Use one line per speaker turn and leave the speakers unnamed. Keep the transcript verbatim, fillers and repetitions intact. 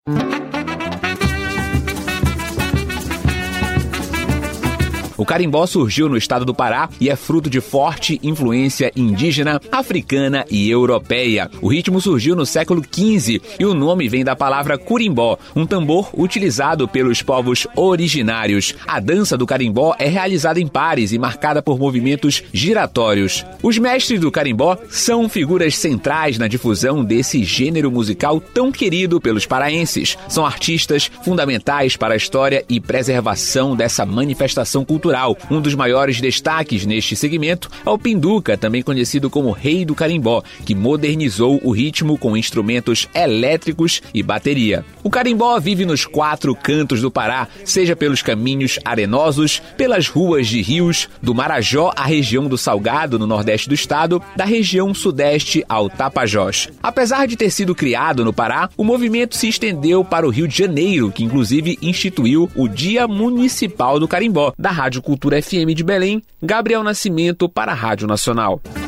O carimbó surgiu no estado do Pará e é fruto de forte influência indígena, africana e europeia. O ritmo surgiu no século quinze e o nome vem da palavra curimbó, um tambor utilizado pelos povos originários. A dança do carimbó é realizada em pares e marcada por movimentos giratórios. Os mestres do carimbó são figuras centrais na difusão desse gênero musical tão querido pelos paraenses. São artistas fundamentais para a história e preservação dessa manifestação cultural. Um dos maiores destaques neste segmento é o Pinduca, também conhecido como Rei do Carimbó, que modernizou o ritmo com instrumentos elétricos e bateria. O carimbó vive nos quatro cantos do Pará, seja pelos caminhos arenosos, pelas ruas de rios, do Marajó à região do Salgado, no nordeste do estado, da região sudeste ao Tapajós. Apesar de ter sido criado no Pará, o movimento se estendeu para o Rio de Janeiro, que inclusive instituiu o Dia Municipal do Carimbó. Da Rádio Cultura F M de Belém, Gabriel Nascimento para a Rádio Nacional.